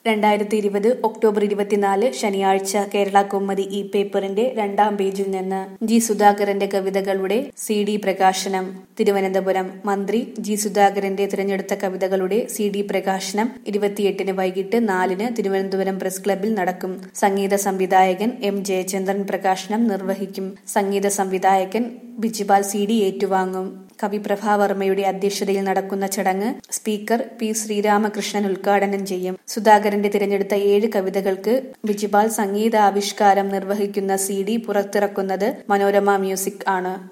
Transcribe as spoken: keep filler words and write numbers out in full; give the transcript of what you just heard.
രണ്ടായിരത്തി ഇരുപത് ഒക്ടോബർ ഇരുപത്തിനാല് ശനിയാഴ്ച കേരള കൗമുദി ഈ പേപ്പറിന്റെ രണ്ടാം പേജിൽ നിന്ന് ജി സുധാകരന്റെ കവിതകളുടെ സി ഡി പ്രകാശനം. തിരുവനന്തപുരം. മന്ത്രി ജി സുധാകരന്റെ തിരഞ്ഞെടുത്ത കവിതകളുടെ സി ഡി പ്രകാശനം ഇരുപത്തിയെട്ടിന് വൈകിട്ട് നാലിന് തിരുവനന്തപുരം പ്രസ് ക്ലബ്ബിൽ നടക്കും. സംഗീത സംവിധായകൻ എം ജയചന്ദ്രൻ പ്രകാശനം നിർവഹിക്കും. സംഗീത സംവിധായകൻ ബിജിപാൽ സി ഡി ഏറ്റുവാങ്ങും. കവി പ്രഭാവർമ്മയുടെ അധ്യക്ഷതയിൽ നടക്കുന്ന ചടങ്ങ് സ്പീക്കർ പി ശ്രീരാമകൃഷ്ണൻ ഉദ്ഘാടനം ചെയ്യും. സുധാകരന്റെ തിരഞ്ഞെടുത്ത ഏഴ് കവിതകൾക്ക് ബിജിപാൽ സംഗീതാവിഷ്കാരം നിർവഹിക്കുന്ന സി ഡി പുറത്തിറക്കുന്നത് മനോരമ മ്യൂസിക് ആണ്.